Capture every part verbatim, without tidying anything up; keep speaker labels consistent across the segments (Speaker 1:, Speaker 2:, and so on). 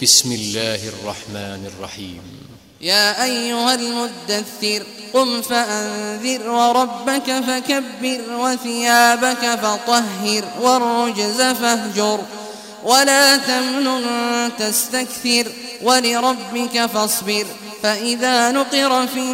Speaker 1: بسم الله الرحمن الرحيم.
Speaker 2: يا أيها المدثر قم فأنذر وربك فكبر وثيابك فطهر والرجز فاهجر ولا تمنن تستكثر ولربك فاصبر فإذا نقر في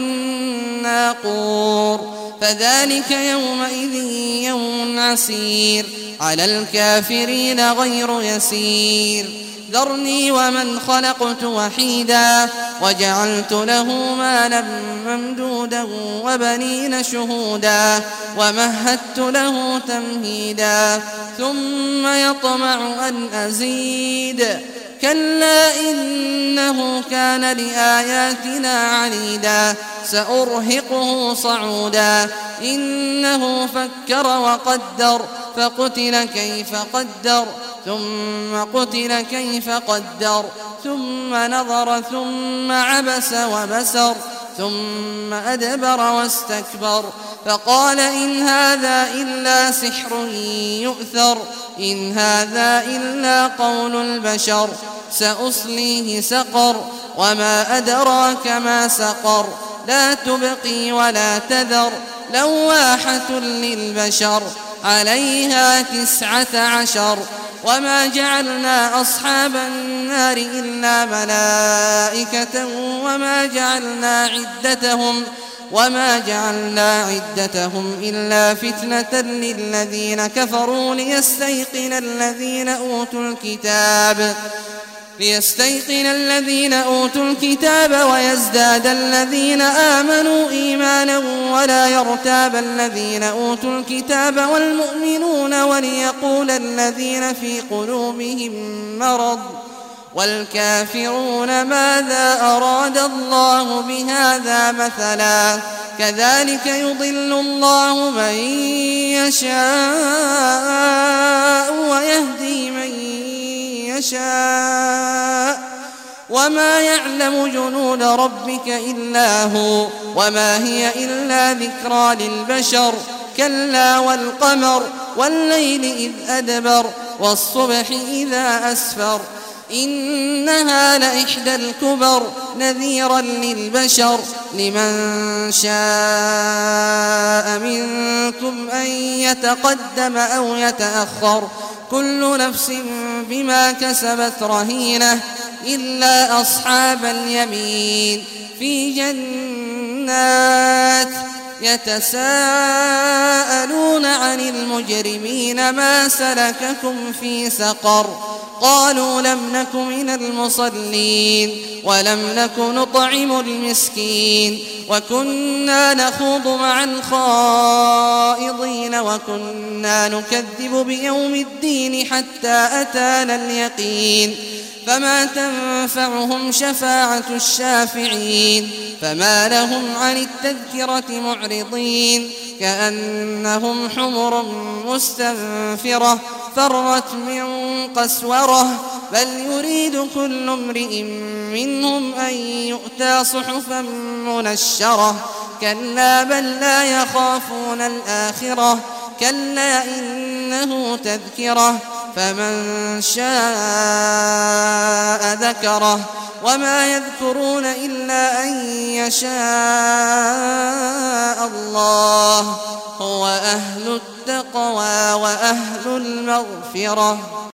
Speaker 2: الناقور فذلك يومئذ يوم عسير على الكافرين غير يسير ذرني ومن خلقت وحيدا وجعلت له مالا ممدودا وبنين شهودا ومهدت له تمهيدا ثم يطمع أن أزيد كلا إنه كان لآياتنا عنيدا سأرهقه صعودا إنه فكر وقدر فقتل كيف قدر ثم قتل كيف قدر ثم نظر ثم عبس وبسر ثم أدبر واستكبر فقال إن هذا إلا سحر يؤثر إن هذا إلا قول البشر سأصليه سقر وما أدراك ما سقر لا تبقي ولا تذر لواحة للبشر عليها تسعة عشر وما جعلنا أصحاب النار إلا ملائكة وما جعلنا عدتهم وما جعلنا عدتهم إلا فتنة للذين كفروا ليستيقن الذين أوتوا الكتاب ليستيقن الذين أوتوا الكتاب ويزداد الذين آمنوا إيمانا ولا يرتاب الذين أوتوا الكتاب والمؤمنون وليقول الذين في قلوبهم مرض والكافرون ماذا أراد الله بهذا مثلا كذلك يضل الله من يشاء ويهدي من يشاء وما يعلم جنود ربك إلا هو وما هي إلا ذكرى للبشر كلا والقمر والليل إذ أدبر والصبح إذا أسفر إنها لإحدى الكبر نذيرا للبشر لمن شاء منكم أن يتقدم أو يتأخر كل نفس بما كسبت رهينة إلا أصحاب اليمين في جنات يتساءلون عن المجرمين ما سلككم في سقر قالوا لم نك من المصلين ولم نك نطعم المسكين وكنا نخوض مع الخائضين وكنا نكذب بيوم الدين حتى أتانا اليقين فما تنفعهم شفاعة الشافعين فما لهم عن التذكرة معرضين كأنهم حمر مستنفرة فرت من قسورة بل يريد كل امرئ منهم أن يؤتى صحفا منشرة كلا بل لا يخافون الآخرة كلا إنه تذكرة فمن شاء ذكره وما يذكرون إلا أن يشاء الله هو أهل التقوى وأهل المغفرة.